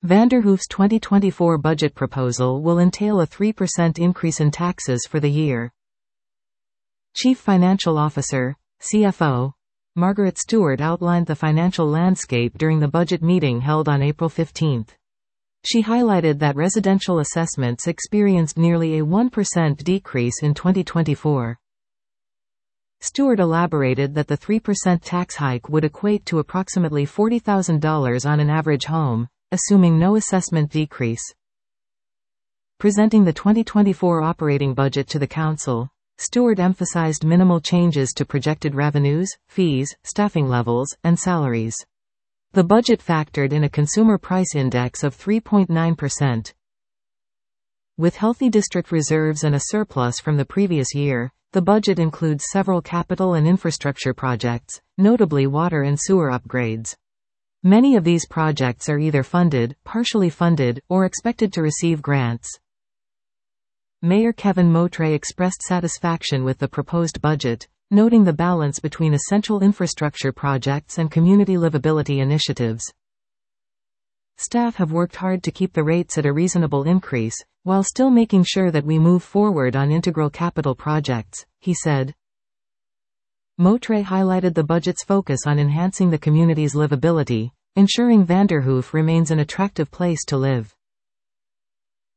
Vanderhoof's 2024 budget proposal will entail a 3% increase in taxes for the year. Chief Financial Officer, CFO, Margaret Stewart outlined the financial landscape during the budget meeting held on April 15. She highlighted that residential assessments experienced nearly a 1% decrease in 2024. Stewart elaborated that the 3% tax hike would equate to approximately $40,000 on an average home, assuming no assessment decrease. Presenting the 2024 operating budget to the Council, Stewart emphasized minimal changes to projected revenues, fees, staffing levels, and salaries. The budget factored in a consumer price index of 3.9%. With healthy district reserves and a surplus from the previous year, the budget includes several capital and infrastructure projects, notably water and sewer upgrades. Many of these projects are either funded, partially funded, or expected to receive grants. Mayor Kevin Mottray expressed satisfaction with the proposed budget, noting the balance between essential infrastructure projects and community livability initiatives. Staff have worked hard to keep the rates at a reasonable increase, while still making sure that we move forward on integral capital projects, he said. Mottray highlighted the budget's focus on enhancing the community's livability, ensuring Vanderhoof remains an attractive place to live.